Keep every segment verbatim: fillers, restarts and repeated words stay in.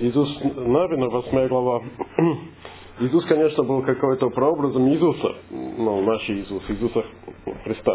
Иисус Навина, восьмая глава. Иисус, конечно, был какой-то прообразом Иисуса, ну, наш Иисус, Иисуса Христа.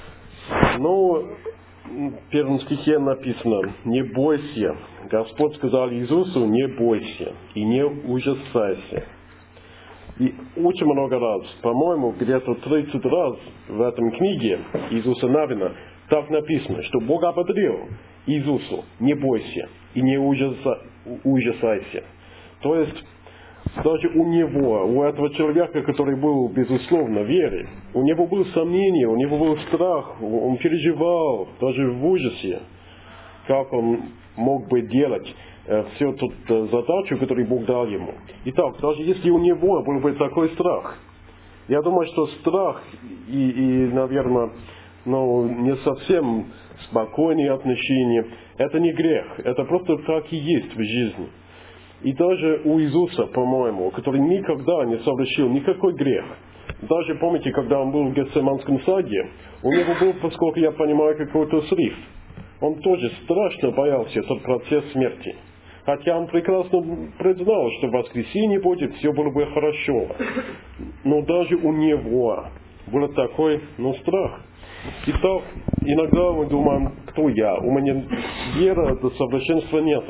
Но в первом стихе написано: «Не бойся». Господь сказал Иисусу: «Не бойся и не ужасайся». И очень много раз, по-моему, где-то тридцать раз в этом книге Иисуса Навина так написано, что Бог ободрил Иисусу: «Не бойся и не ужаса, ужасайся». То есть, даже у него, у этого человека, который был, безусловно, в вере, у него было сомнение, у него был страх, он переживал, даже в ужасе, как он мог бы делать э, всю ту задачу, которую Бог дал ему. Итак, даже если у него был бы такой страх, я думаю, что страх и, и наверное, ну, не совсем спокойные отношения, это не грех, это просто так и есть в жизни. И даже у Иисуса, по-моему, который никогда не совершил никакой грех, даже помните, когда он был в Гефсиманском саде, у него был, поскольку я понимаю, какой-то срыв. Он тоже страшно боялся этот процесс смерти. Хотя он прекрасно признал, что в воскресенье будет, все было бы хорошо. Но даже у него был такой, ну, страх. Итак, иногда мы думаем: кто я? У меня вера до совершенства нету.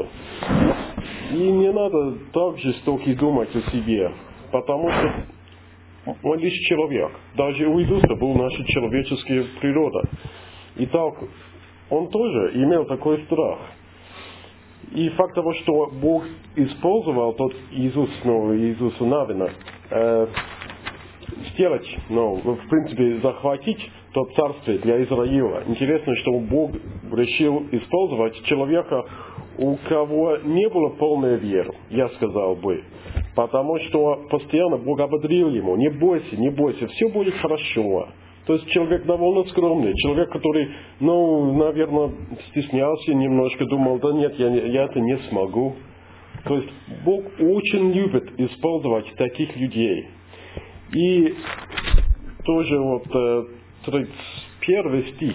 И не надо так жестоко думать о себе, потому что он лишь человек. Даже у Иисуса была наша человеческая природа. Итак, он тоже имел такой страх. И факт того, что Бог использовал тот Иисус, ну, Иисуса Навина, э, сделать, ну, в принципе, захватить то царствие для Израиля. Интересно, что Бог решил использовать человека, у кого не было полной веры, я сказал бы. Потому что постоянно Бог ободрил ему: не бойся, не бойся, все будет хорошо. То есть человек довольно скромный, человек, который, ну, наверное, стеснялся немножко, думал: да нет, я, я это не смогу. То есть Бог очень любит использовать таких людей. И тоже вот тридцать первый стих.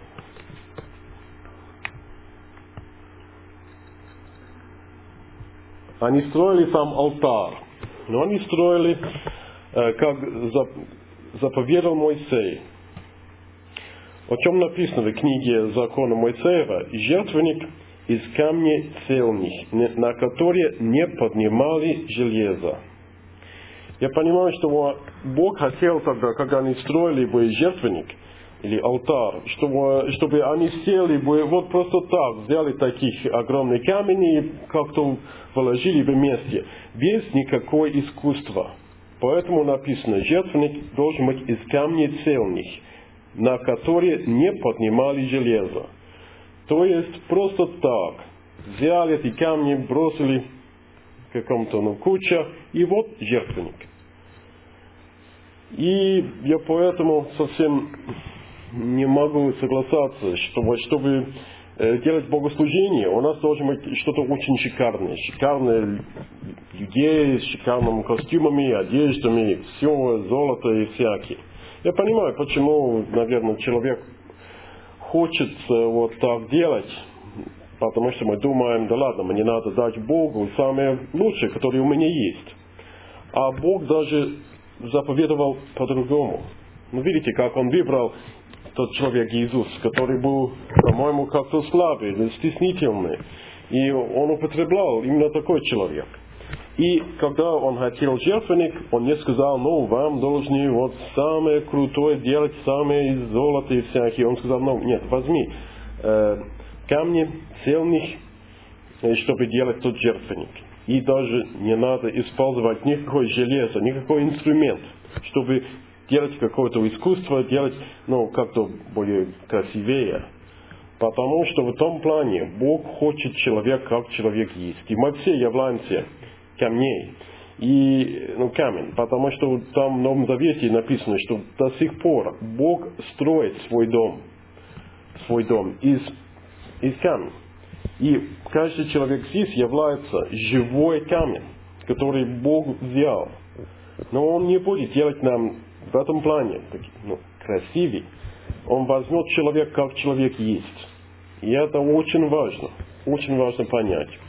Они строили там алтарь, но они строили, как заповедал Моисей. О чем написано в книге закона Моисеева: жертвенник из камня цельных, на которые не поднимали железо. Я понимаю, что Бог хотел тогда, когда они строили бы жертвенник или алтарь, чтобы, чтобы они сели бы вот просто так, взяли таких огромных камней и как-то положили вместе, без никакого искусства. Поэтому написано: жертвенник должен быть из камней цельных, на которые не поднимали железо. То есть просто так взяли эти камни, бросили в каком-то, ну, куча, и вот жертвенник. И я поэтому совсем не могу согласаться, что чтобы делать богослужение, у нас должно быть что-то очень шикарное. Шикарные людей с шикарными костюмами, одеждами, все, золото и всякие. Я понимаю, почему, наверное, человек хочет вот так делать, потому что мы думаем: да ладно, мне надо дать Богу самое лучшее, которое у меня есть. А Бог даже заповедовал по-другому. Ну, видите, как он выбрал тот человек Иисус, который был, по-моему, как-то слабый, стеснительный. И он употреблял именно такой человек. И когда он хотел жертвенник, он не сказал: ну, вам должны вот самое крутое делать, самое из золота и всякие. Он сказал: ну, нет, возьми э, камни цельных, чтобы делать тот жертвенник. И даже не надо использовать никакое железо, никакой инструмент, чтобы делать какое-то искусство, делать, ну, как-то более красивее. Потому что в том плане Бог хочет человека, как человек есть. И мы все являемся камней. И, ну, камень. Потому что там в Новом Завете написано, что до сих пор Бог строит свой дом, свой дом из, из камня. И каждый человек здесь является живой камень, который Бог взял. Но Он не будет делать нам в этом плане, ну, красивее. Он возьмет человека, как человек есть. И это очень важно. Очень важно понять.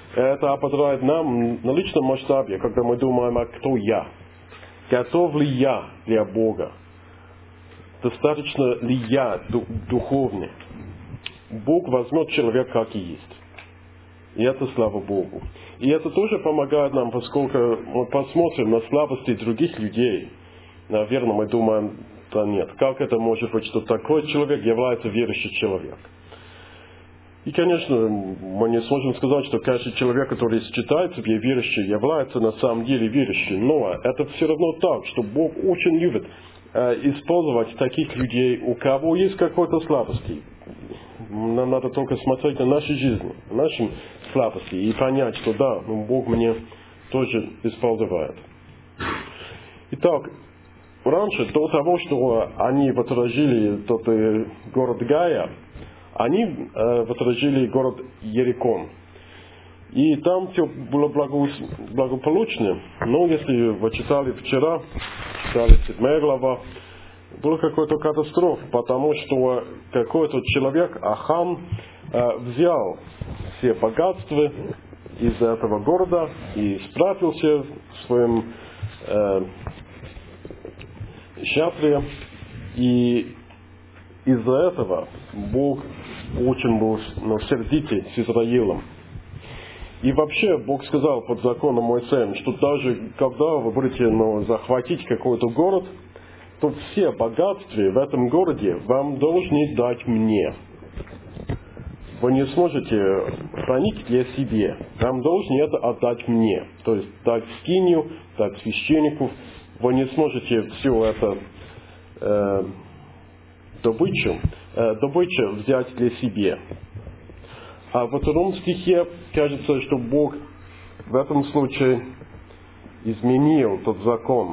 Это ободряет нам на личном масштабе, когда мы думаем, а кто я? Готов ли я для Бога? Достаточно ли я духовный? Бог возьмет человека как и есть. И это слава Богу. И это тоже помогает нам, поскольку мы посмотрим на слабости других людей. Наверное, мы думаем, да нет, как это может быть, что такой человек является верующий человек? И, конечно, мы не сможем сказать, что каждый человек, который считает себя верующим, является на самом деле верующим. Но это все равно так, что Бог очень любит э, использовать таких людей, у кого есть какой-то слабости. Нам надо только смотреть на наши жизни, на наши слабости и понять, что да, ну, Бог мне тоже использует. Итак, раньше, до того, что они отражили тот э, город Гая, они э, отражили город Иерихон. И там все было благо, благополучно. Но если вы читали вчера, читали седьмая глава, была какая-то катастрофа, потому что какой-то человек, Ахан, э, взял все богатства из этого города и спрятался в своем э, шатре. И из-за этого Бог очень был ну, сердитый с Израилем. И вообще Бог сказал под законом Моисеем, что даже когда вы будете ну, захватить какой-то город, то все богатства в этом городе вам должны дать мне. Вы не сможете хранить для себя. Вам должны это отдать мне. То есть дать скинию, дать священнику. Вы не сможете все это э, добычу, э, добычу взять для себя. А во втором стихе кажется, что Бог в этом случае изменил тот закон.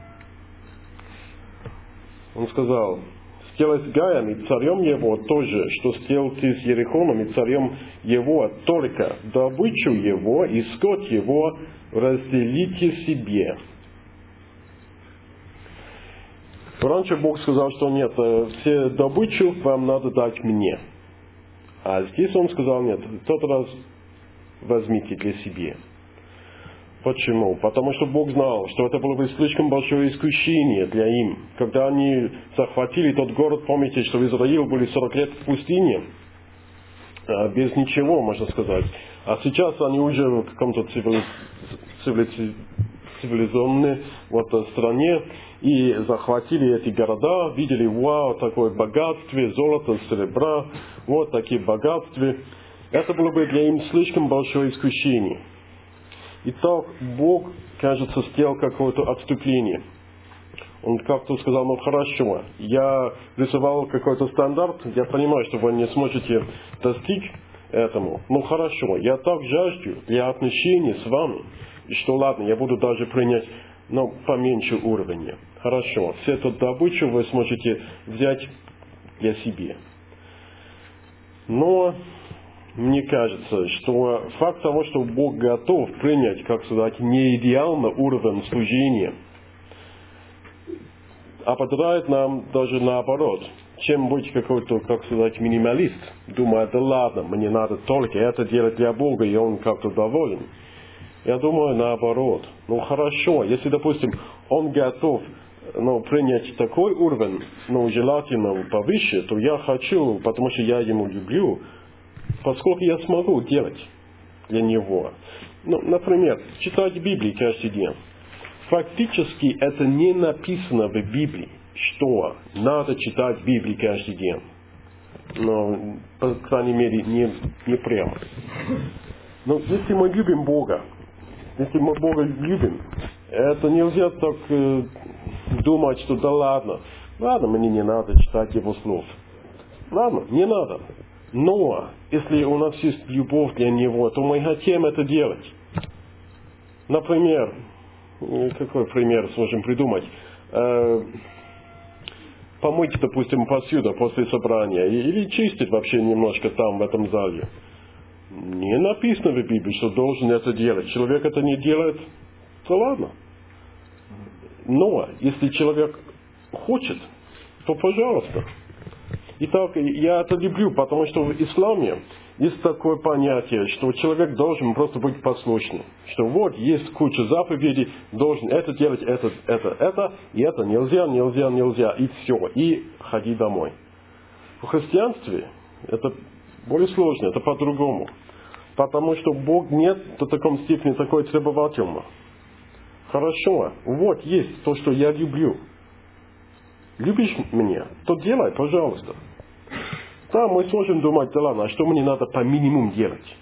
Он сказал: сделай с Гаем и царем его то же, что сделал ты с Иерихоном и царем его, только добычу его и скот его разделите себе. Раньше Бог сказал, что нет, все добычу вам надо дать мне. А здесь Он сказал, нет, в тот раз возьмите для себя. Почему? Потому что Бог знал, что это было бы слишком большое искушение для им. Когда они захватили тот город, помните, что в Израиле были сорок лет в пустыне, без ничего, можно сказать. А сейчас они уже в каком-то цивилизованной вот, стране и захватили эти города, видели, вау, такое богатство, золото, серебра, вот такие богатства. Это было бы для им слишком большое искушение. Итак, Бог, кажется, сделал какое-то отступление. Он как-то сказал, ну хорошо, я рисовал какой-то стандарт, я понимаю, что вы не сможете достичь этому. Ну хорошо, я так жажду для отношений с вами, и что ладно, я буду даже принять, но поменьше уровня. Хорошо, всю эту добычу вы сможете взять для себя. Но мне кажется, что факт того, что Бог готов принять, как сказать, не идеальный уровень служения, ободряет нам даже наоборот, чем быть какой-то, как сказать, минималист, думая, да ладно, мне надо только это делать для Бога, и Он как-то доволен. Я думаю, наоборот. Ну хорошо, если, допустим, Он готов ну, принять такой уровень, ну, желательно повыше, то я хочу, потому что я Ему люблю, поскольку я смогу делать для Него. Ну, например, читать Библию каждый день. Фактически это не написано в Библии, что надо читать Библию каждый день. Но, по крайней мере, не, не прямо. Но если мы любим Бога, если мы Бога любим, это нельзя так э, думать, что да ладно, ладно, мне не надо читать Его слов. Ладно, не надо. Но, если у нас есть любовь для Него, то мы хотим это делать. Например, какой пример сможем придумать? Э, помыть, допустим, посуду после собрания. Или чистить вообще немножко там, в этом зале. Не написано в Библии, что должен это делать. Человек это не делает, то ладно. Но, если человек хочет, то пожалуйста. Итак, я это люблю, потому что в исламе есть такое понятие, что человек должен просто быть послушным. Что вот есть куча заповедей, должен это делать, это, это, это, и это нельзя, нельзя, нельзя, и все, и ходи домой. В христианстве это более сложно, это по-другому. Потому что Бог нет до такой степени такой требовательный. Хорошо, вот есть то, что я люблю. Любишь меня, то делай, пожалуйста. Да, мы сможем думать, да ладно, а что мне надо по минимуму делать?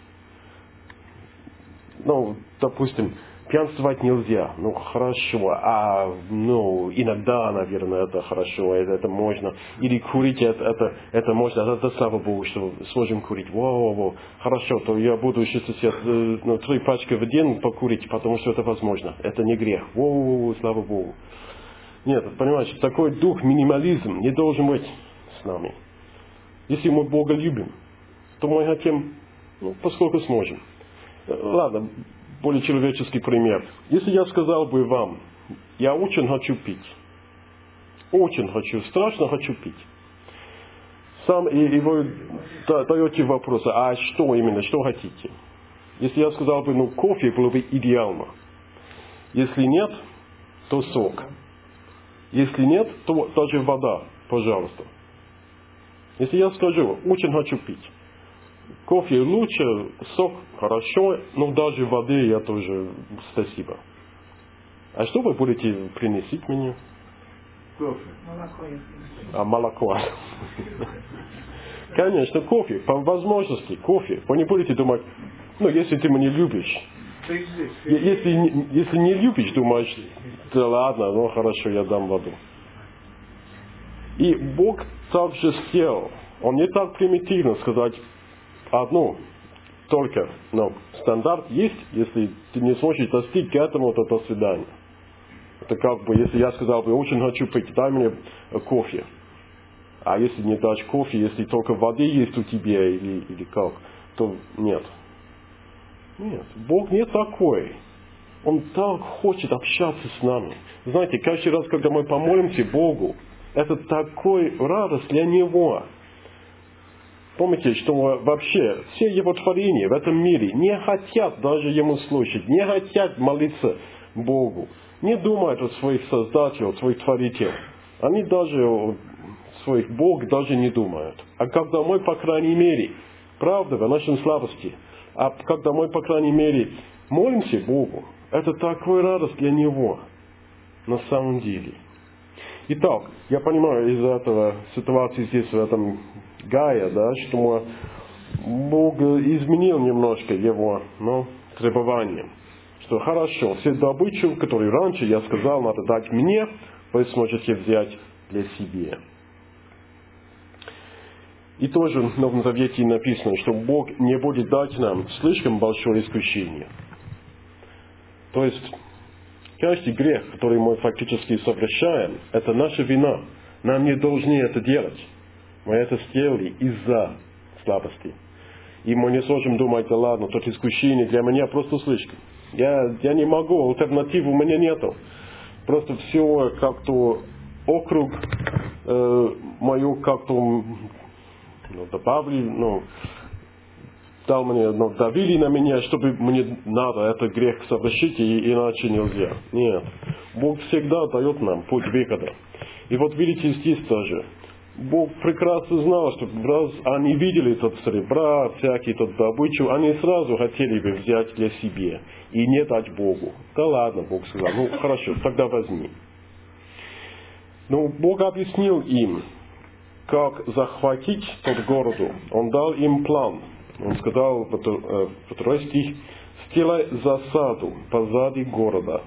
Ну, допустим, пьянствовать нельзя. Ну, хорошо. А, ну, иногда, наверное, это хорошо, это, это можно. Или курить, это, это, это можно. Это, это слава Богу, что сможем курить. Во-во-во. Хорошо, то я буду чувствовать ну, три пачки в день покурить, потому что это возможно. Это не грех. Во-во-во, слава Богу. Нет, понимаете, такой дух минимализм не должен быть с нами. Если мы Бога любим, то мы хотим, ну, поскольку сможем. Ладно, более человеческий пример. Если я сказал бы вам, я очень хочу пить, очень хочу, страшно хочу пить. Сам и, и вы даете вопросы, а что именно, что хотите? Если я сказал бы, ну, кофе было бы идеально. Если нет, то сок. Если нет, то даже вода, пожалуйста. Если я скажу, очень хочу пить, кофе лучше, сок хорошо, но даже воды я тоже спасибо. А что вы будете приносить мне? Кофе. Молоко. А молоко. Конечно, кофе, по возможности, кофе. Вы не будете думать, ну, если ты меня любишь. Если, если не любишь, думаешь, да ладно, ну хорошо, я дам воду. И Бог также сделал. Он не так примитивно сказать одну, только, но стандарт есть, если ты не сможешь достичь к этому, то до свидания. Это как бы, если я сказал бы, очень хочу пить, дай мне кофе. А если не дашь кофе, если только воды есть у тебя или, или как, то нет. Нет, Бог не такой. Он так хочет общаться с нами. Знаете, каждый раз, когда мы помолимся Богу, это такой радость для Него. Помните, что вообще все Его творения в этом мире не хотят даже Ему слушать, не хотят молиться Богу, не думают о своих создателях, о своих творителях. Они даже о своих Бог даже не думают. А когда мы, по крайней мере, правда, в нашей слабости, а когда мы, по крайней мере, молимся Богу, это такой радость для Него на самом деле. Итак, я понимаю из этого ситуации здесь, в этом Гае, да, что Бог изменил немножко его, ну, требования. Что хорошо, все добычу, которую раньше я сказал, надо дать мне, вы сможете взять для себя. И тоже в Новом Завете написано, что Бог не будет дать нам слишком большое искушение. То есть, каждый грех, который мы фактически совершаем, это наша вина. Нам не должны это делать. Мы это сделали из-за слабости. И мы не сможем думать, да ладно, тут искушение для меня просто слишком. Я, я не могу, альтернативы у меня нету. Просто все как-то округ э, мою как-то ну, добавили, ну, дал мне, ну, давили на меня, чтобы мне надо этот грех совершить, и иначе нельзя. Нет. Бог всегда дает нам путь выхода. И вот видите здесь тоже. Бог прекрасно знал, что раз они видели тот серебра, всякие тот добычу, они сразу хотели бы взять для себя и не дать Богу. Да ладно, Бог сказал, ну хорошо, тогда возьми. Но Бог объяснил им, как захватить тот город. Он дал им план. Он сказал, второй стих, сделай засаду позади города.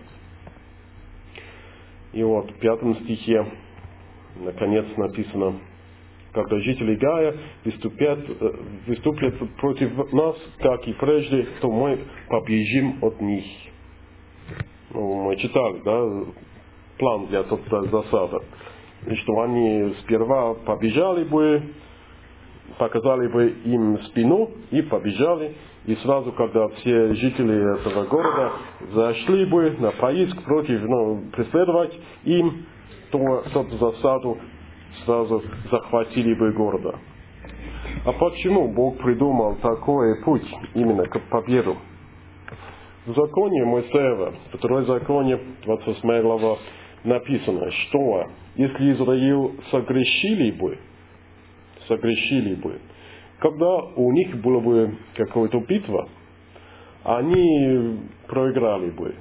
И вот в пятом стихе наконец написано, когда жители Гая выступят, выступят против нас, как и прежде, то мы побежим от них. Ну, мы читали, да, план для той засады. И что они сперва побежали бы, показали бы им спину и побежали. И сразу, когда все жители этого города зашли бы на поиск против, ну, преследовать им, то тот засаду сразу захватили бы города. А почему Бог придумал такой путь именно к победу? В законе Моисеева, второй законе, двадцать восьмая глава, написано, что если Израиль согрешили бы, согрешили бы, когда у них была бы какая-то битва, они проиграли бы.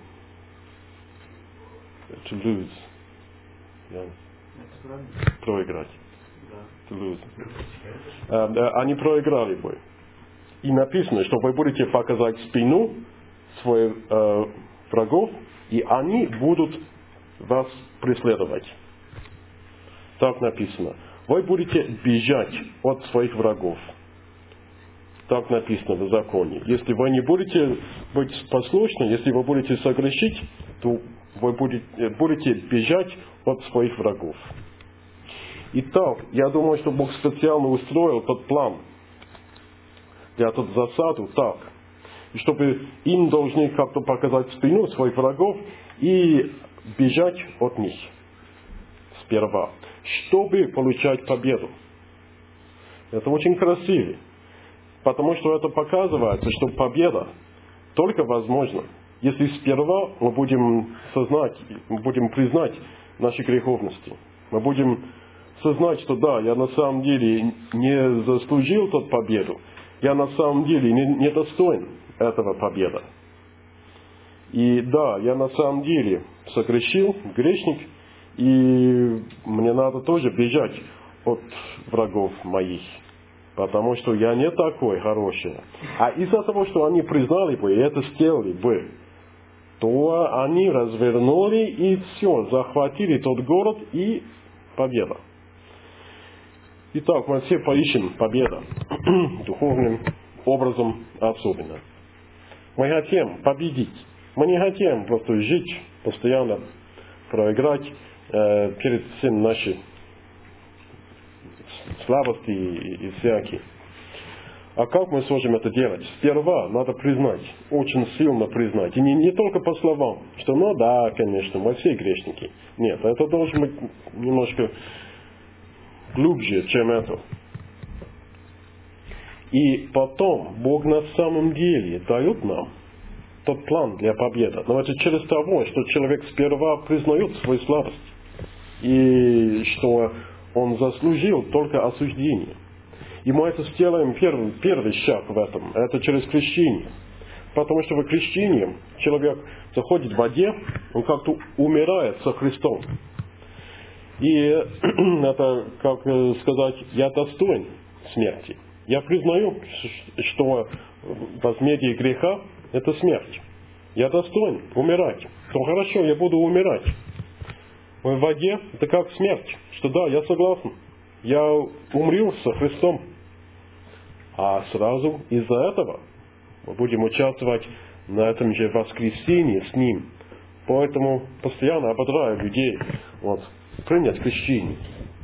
To lose. Yeah. Проиграть. To lose. Они проиграли бы. И написано, что вы будете показать спину своих э, врагов, и они будут вас преследовать. Так написано. Вы будете бежать от своих врагов. Так написано в законе. Если вы не будете быть послушны, если вы будете согрешить, то вы будете, будете бежать от своих врагов. Итак, я думаю, что Бог специально устроил тот план для эту засаду так, чтобы им должны как-то показать спину своих врагов и бежать от них сперва, чтобы получать победу. Это очень красиво, потому что это показывает, что победа только возможна, если сперва мы будем сознать, мы будем признать наши греховности. Мы будем сознать, что да, я на самом деле не заслужил тот победу, я на самом деле не, не достоин этого победа. И да, я на самом деле согрешил, грешник, и мне надо тоже бежать от врагов моих, потому что я не такой хороший. А из-за того, что они признали бы и это сделали бы, то они развернули и все, захватили тот город и победа. Итак, мы все поищем победу духовным образом особенно. Мы хотим победить. Мы не хотим просто жить, постоянно проиграть э, перед всеми наши слабости и, и всякие. А как мы сможем это делать? Сперва надо признать, очень сильно признать. И не, не только по словам, что ну да, конечно, мы все грешники. Нет, это должно быть немножко глубже, чем это. И потом Бог на самом деле дает нам тот план для победы. Но это через того, что человек сперва признает свою слабость. И что он заслужил только осуждение. И мы это сделаем первый, первый шаг в этом. Это через крещение. Потому что в крещении человек заходит в воде, он как-то умирает со Христом. И это, как сказать, я достоин смерти. Я признаю, что возмездие греха – это смерть. Я достоин умирать. То хорошо, я буду умирать. В воде это как смерть. Что да, я согласен. Я умру со Христом. А сразу из-за этого мы будем участвовать на этом же воскресении с Ним. Поэтому постоянно ободряю людей вот, принять крещение.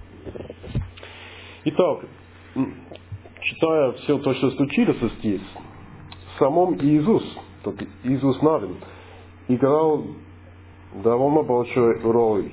Итак, читая все то, что случилось здесь, самом Иисус, тот Иисус Навин, играл довольно большую роль.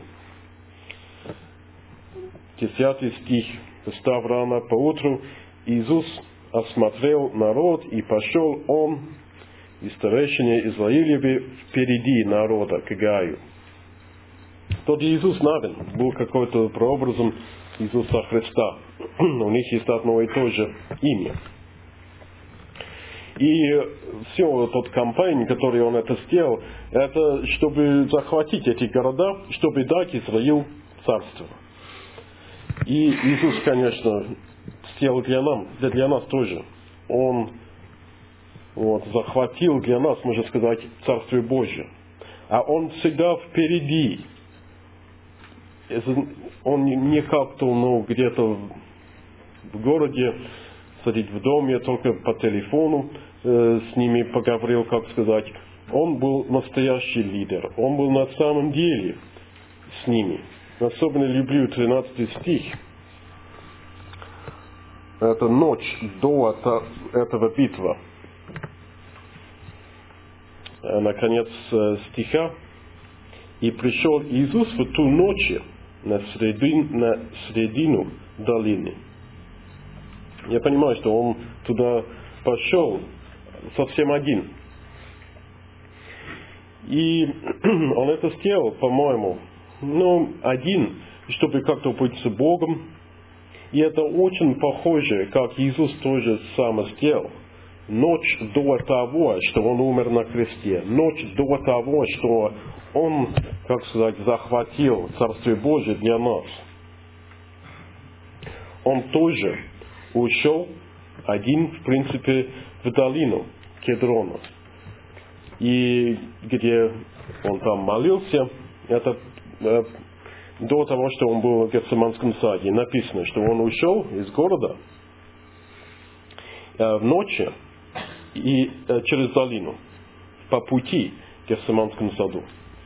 Десятый стих. Встав рано поутру, Иисус осмотрел народ, и пошел он и старейшине Израилеве впереди народа к Гаю. Тот Иисус Навин был какой-то прообразом Иисуса Христа. У них есть одно и то же имя. И все тот кампания, который он это сделал, это чтобы захватить эти города, чтобы дать Израилю царство. И Иисус, конечно, сделал для нас, для нас тоже. Он вот, захватил для нас, можно сказать, Царствие Божие. А Он всегда впереди. Он не как-то ну, где-то в городе, сидит в доме, только по телефону э, с ними поговорил, как сказать. Он был настоящий лидер. Он был на самом деле с ними. Особенно люблю тринадцатый стих. Это ночь до это, этого битвы. Наконец стиха. И пришел Иисус в ту ночь на, средин, на средину долины. Я понимаю, что он туда пошел совсем один. И он это сделал, по-моему, ну, один, чтобы как-то быть с Богом. И это очень похоже, как Иисус тоже сам сделал. Ночь до того, что Он умер на кресте, ночь до того, что Он, как сказать, захватил Царствие Божие для нас, Он тоже ушел один, в принципе, в долину Кедрона. И где Он там молился, это э, до того, что Он был в Гефсиманском саде, написано, что Он ушел из города э, в ночи, и э, через долину, по пути к Гефсиманскому саду.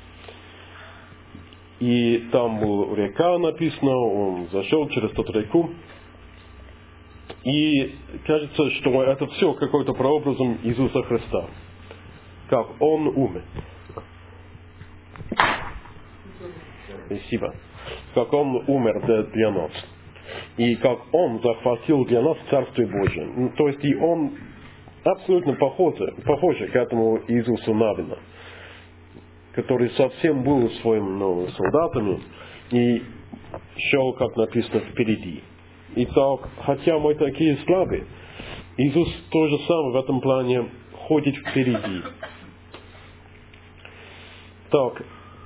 И там была река написано, он зашел через эту реку. И кажется, что это все какой-то прообразом Иисуса Христа. Как Он умер. Спасибо. Как Он умер для нас. И как Он захватил для нас Царствие Божие. То есть и Он абсолютно похоже, похоже к этому Иисусу Навина, который совсем был своими ну, солдатами и шел, как написано, впереди. Итак, хотя мы такие слабые, Иисус то же самое в этом плане ходит впереди. Так,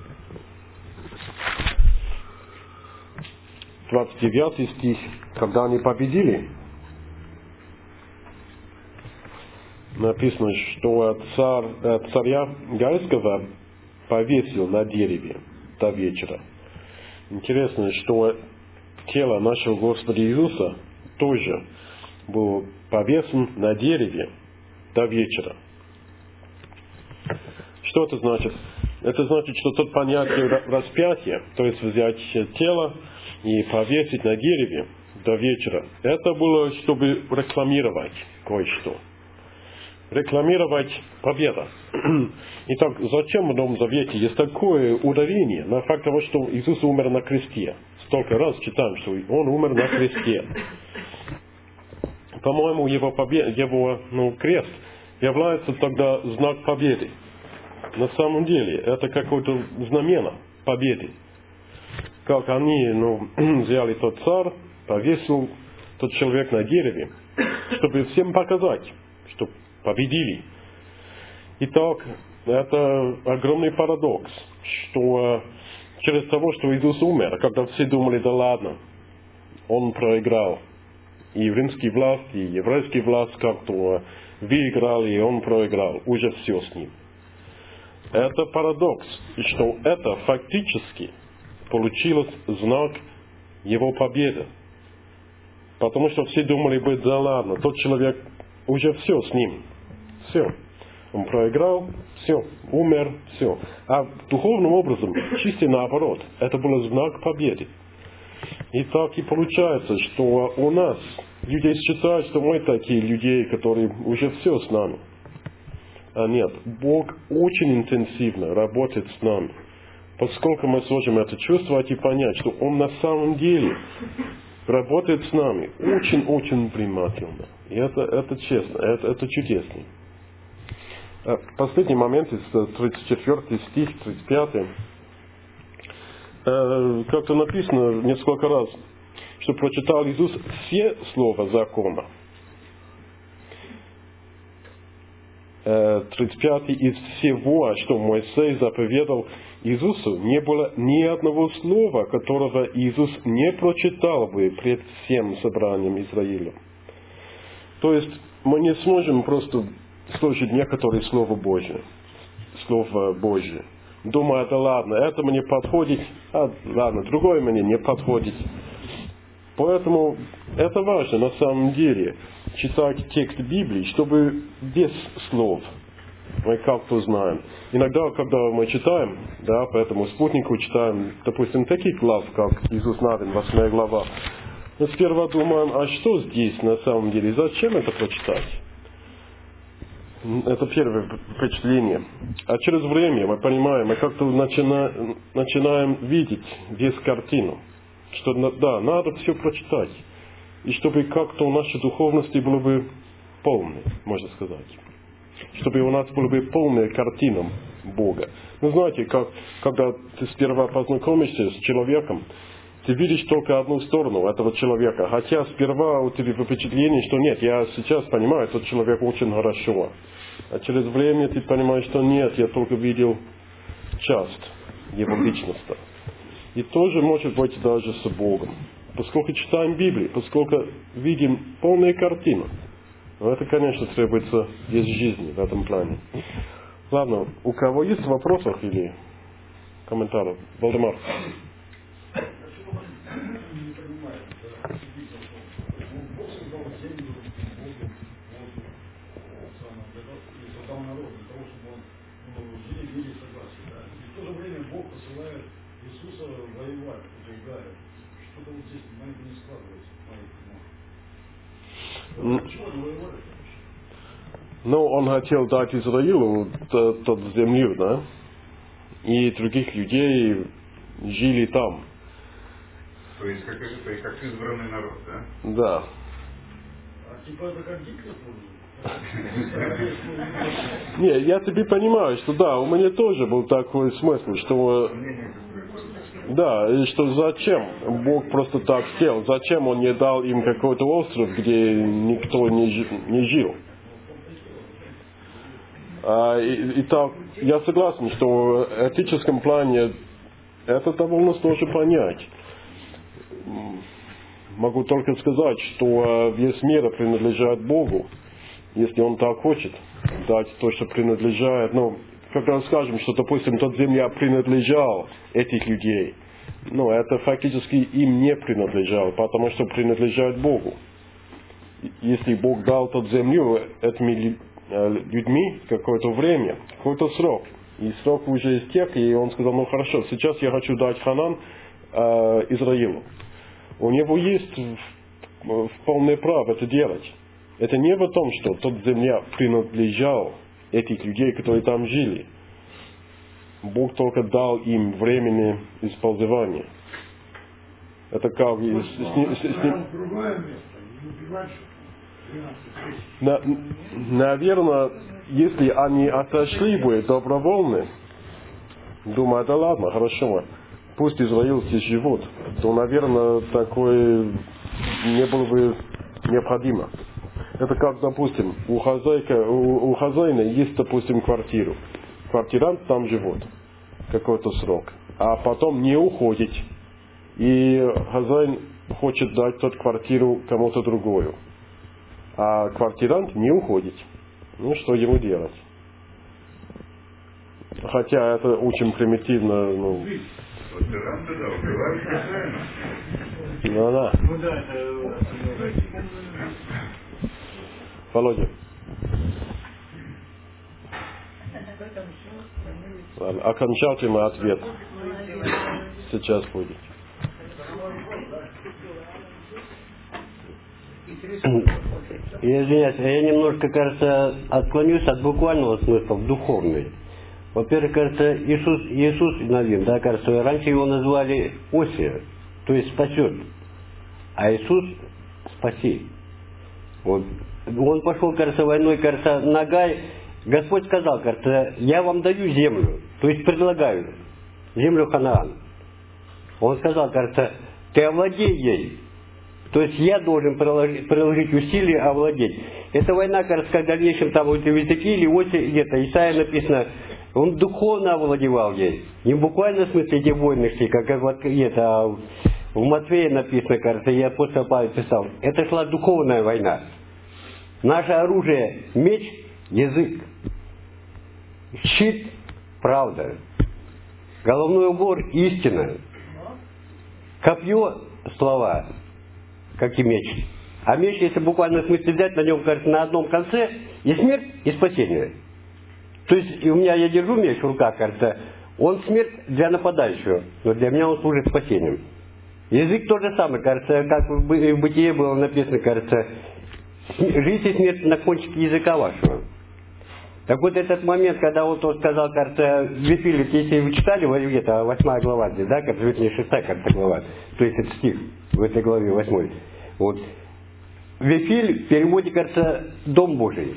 двадцать девятый стих. Когда они победили, написано, что царь, царя Гайского повесил на дереве до вечера. Интересно, что тело нашего Господа Иисуса тоже было повешено на дереве до вечера. Что это значит? Это значит, что тут понятие распятия, то есть взять тело и повесить на дереве до вечера, это было, чтобы рекламировать кое-что. Рекламировать победу. Итак, зачем в Новом Завете есть такое ударение на факт того, что Иисус умер на кресте? Столько раз читаем, что Он умер на кресте. По-моему, Его, побед... его ну, крест является тогда знак победы. На самом деле, это какое-то знамение победы. Как они ну, взяли тот царь, повесил тот человек на дереве, чтобы всем показать, что победили. Итак, это огромный парадокс, что через того, что Иисус умер, когда все думали, да ладно, Он проиграл. И римские власти, и еврейские власти как-то выиграли, и Он проиграл. Уже все с Ним. Это парадокс, что это фактически получилось знак Его победы. Потому что все думали бы, да ладно, тот человек, уже все с Ним. Все. Он проиграл, все, умер, все. А духовным образом, чисто наоборот, это был знак победы. И так и получается, что у нас люди считают, что мы такие люди, которые уже все с нами. А нет, Бог очень интенсивно работает с нами. Поскольку мы сможем это чувствовать и понять, что Он на самом деле работает с нами очень-очень внимательно. И это, это честно, это, это чудесно. Последний момент из тридцать четвёртый стих, тридцать пятый. Как-то написано несколько раз, что прочитал Иисус все слова закона. тридцать пятый. Из всего, что Моисей заповедал Иисусу, не было ни одного слова, которого Иисус не прочитал бы пред всем собранием Израиля. То есть мы не сможем просто слушать некоторые слова Божьи, Слово Божье, думая, да ладно, это мне подходит, а ладно, другое мне не подходит. Поэтому это важно на самом деле, читать текст Библии, чтобы без слов мы как-то знаем. Иногда, когда мы читаем, да, по этому спутнику читаем, допустим, таких глав, как Иисус Навин, восьмая глава, мы сперва думаем, а что здесь на самом деле, зачем это прочитать? Это первое впечатление. А через время мы понимаем, мы как-то начина, начинаем видеть весь картину. Что да, надо все прочитать. и чтобы как-то у нашей духовности было бы полной, можно сказать. Чтобы у нас была бы полная картина Бога. Ну, знаете, как, когда ты сперва познакомишься с человеком, ты видишь только одну сторону этого человека. Хотя сперва у тебя впечатление, что нет, я сейчас понимаю, этот человек очень хорошо. А через время ты понимаешь, что нет, я только видел часть его личности. И тоже может быть даже с Богом. Поскольку читаем Библию, поскольку видим полную картину. Но это, конечно, требуется из жизни в этом плане. Ладно, у кого есть вопросы или комментарии? Вальдемар. Ну, он хотел дать Израилу тот землю, да? И других людей жили там. То есть, как, то есть, как избранный народ, да? Да. А типа это как Гитлер? Не, я тебе понимаю, что да, у меня тоже был такой смысл, что... Да, и что зачем Бог просто так сделал? Зачем Он не дал им какой-то остров, где никто не, не жил? А, и, и так, я согласен, что в этическом плане это довольно сложно понять. Могу только сказать, что весь мир принадлежит Богу, если Он так хочет дать то, что принадлежит. Ну, когда скажем, что, допустим, тот земля принадлежал этих людей, но это фактически им не принадлежало, потому что принадлежит Богу. Если Бог дал тот землю этими людьми какое-то время, какой-то срок, и срок уже истек, и он сказал, ну хорошо, сейчас я хочу дать Ханан э, Израилу. У него есть в, в полное право это делать. Это не в том, что тот земля принадлежал этих людей, которые там жили. Бог только дал им временное использование. Это как... С, с, с, с, на, наверное, если они отошли бы добровольно, думаю, да ладно, хорошо, пусть израильцы живут, то, наверное, такое не было бы необходимо. Это как, допустим, у, хозяйка, у, у хозяина есть, допустим, квартиру. Квартирант там живет какой-то срок, а потом не уходит. И хозяин хочет дать тот квартиру кому-то другому. А квартирант не уходит. Ну, что ему делать? Хотя это очень примитивно. Ну, Квартиранты, да, убивают хозяина. Ну да. Ну да, это... Володя. Ладно, окончательный ответ сейчас будет. Я извиняюсь, я немножко, кажется, отклонюсь от буквального смысла в духовный. Во-первых, кажется, Иисус, Иисус Навин, да, кажется, раньше его назвали Осия, то есть спасет. А Иисус спаси. Вот. Он пошел, кажется, войной, кажется, Нагай. Господь сказал, кажется, я вам даю землю, то есть предлагаю землю Ханаан. Он сказал, кажется, ты овладей ей. То есть я должен приложить, приложить усилия овладеть. Эта война, кажется, как в дальнейшем там вот в Иезекииле, Иосиф, где-то, Исаия написано, он духовно овладевал ей. Не в буквальном смысле эти войны шли, как, как вот это, а в Матфея написано, кажется, и апостол Павел писал. Это шла духовная война. Наше оружие – меч, язык. Щит – правда. Головной убор – истина. Копье – слова, как и меч. А меч, если буквально в смысле взять, на нем, кажется, на одном конце и смерть, и спасение. То есть, и у меня, я держу меч в руках, кажется, он смерть для нападающего, но для меня он служит спасением. Язык то же самое, кажется, как в Бытие было написано, кажется, жизнь и смерть на кончике языка вашего. Так вот этот момент, когда он вот сказал, кажется, Вифилит, если вы читали, где-то восьмая глава здесь, да, кажется, вернее, шестая, кажется, глава, то есть это стих в этой главе восьмой. Вот. Вифиль в переводе, кажется, Дом Божий.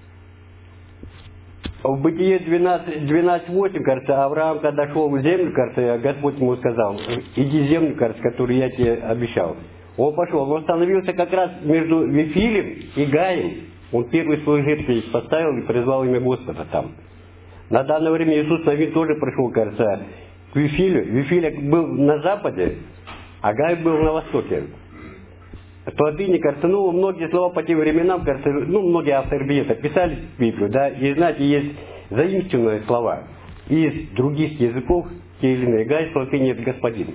В Бытие двенадцать восемь, кажется, Авраам, когда шел в землю, кажется, Господь ему сказал: иди в землю, кажется, которую я тебе обещал. Он пошел, он остановился как раз между Вифилем и Гаем. Он первый свой жертвенник поставил и призвал имя Господа там. На данное время Иисус Навин тоже пришел, кажется, к Вифилю. Вифиль был на западе, а Гай был на востоке. Латыни, кажется, ну, многие слова по тем временам, кажется, ну, многие авторы Библии писали в Библию, да, и, знаете, есть заимствованные слова из других языков, те или иные. Гай с латыни — это господин.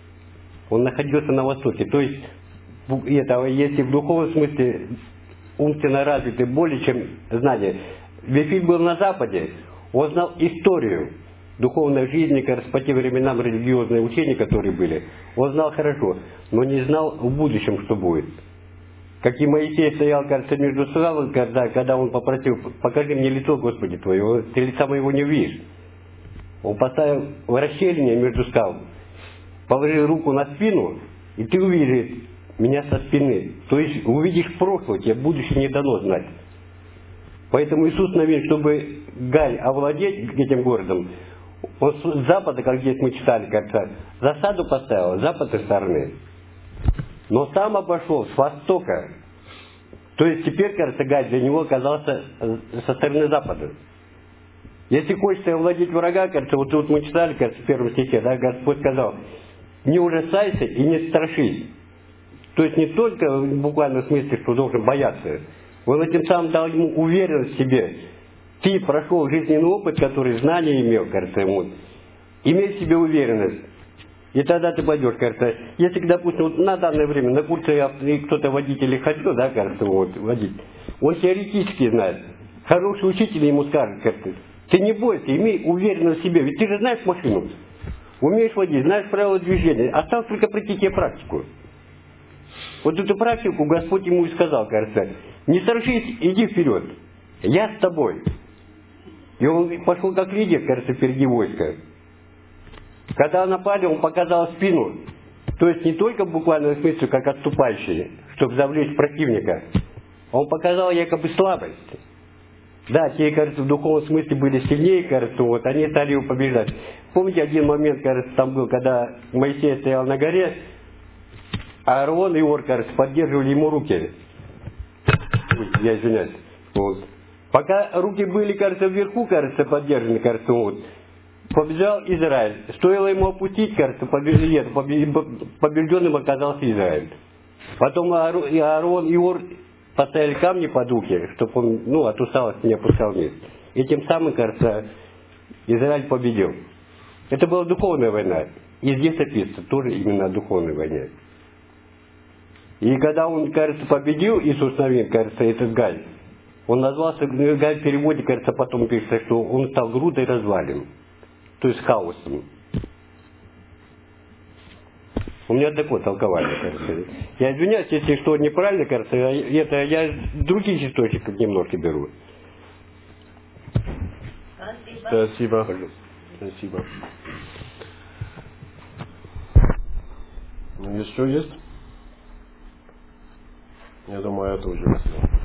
Он находился на востоке, то есть, это, если в духовном смысле умственно развитый более чем знание. Вифиль был на западе, он знал историю духовной жизни, кажется, по тем временам религиозные учения, которые были, он знал хорошо, но не знал в будущем, что будет. Как и Моисей стоял, кажется, между скалами, когда, когда он попросил: покажи мне лицо, Господи твое, ты лица моего не увидишь. Он поставил в расщелине между скал, положил руку на спину, и ты увидишь меня со спины. То есть увидишь прошлое, тебе будущее не дано знать. Поэтому Иисус Навин, чтобы Гай овладеть этим городом, он с запада, как здесь мы читали, кажется, засаду поставил с западной стороны, но сам обошел с востока. То есть теперь, кажется, Гай для него оказался со стороны запада. Если хочется овладеть врага, кажется, вот тут мы читали, кажется, в первом стихе, да, Господь сказал: не ужасайся и не страшись. То есть не только в буквальном смысле, что должен бояться. Он этим самым дал ему уверенность в себе. Ты прошел жизненный опыт, который знания имел, кажется, ему. Имей в себе уверенность. И тогда ты пойдешь, кажется. Если, допустим, вот на данное время на курсе кто-то водитель ходил, да, кажется, вот, водить, он теоретически знает. Хороший учитель ему скажет, кажется: ты не бойся, имей уверенность в себе. Ведь ты же знаешь машину. Умеешь водить, знаешь правила движения. Осталось только пройти тебе практику. Вот эту практику Господь ему и сказал, кажется: не страшись, иди вперед. Я с тобой. И он пошел как лидер, кажется, впереди войска. Когда напали, он показал спину. То есть не только в буквальном смысле, как отступающий, чтобы завлечь противника. Он показал якобы слабость. Да, те, кажется, в духовном смысле были сильнее, кажется, вот, они стали его побеждать. Помните, один момент, кажется, там был, когда Моисей стоял на горе, а Аарон и Ор, кажется, поддерживали ему руки. Я извиняюсь. Вот. Пока руки были, кажется, вверху, кажется, поддержаны, кажется, вот, побежал Израиль. Стоило ему опустить, кажется, побежденным оказался Израиль. Потом Аарон и Ор поставили камни под руки, чтобы он, ну, от усталости не опускал вниз. И тем самым, кажется, Израиль победил. Это была духовная война. И здесь описано тоже именно о духовной войне. И когда он, кажется, победил, Иисус Навин, кажется, этот Гай, он назвался, Гай в переводе, кажется, потом пишется, что он стал грудой развалин. То есть хаосом. У меня такое толкование, кажется. Я извиняюсь, если что неправильно, кажется, это я из других источников немножко беру. Спасибо. Спасибо. Еще есть? Я думаю, это уже все.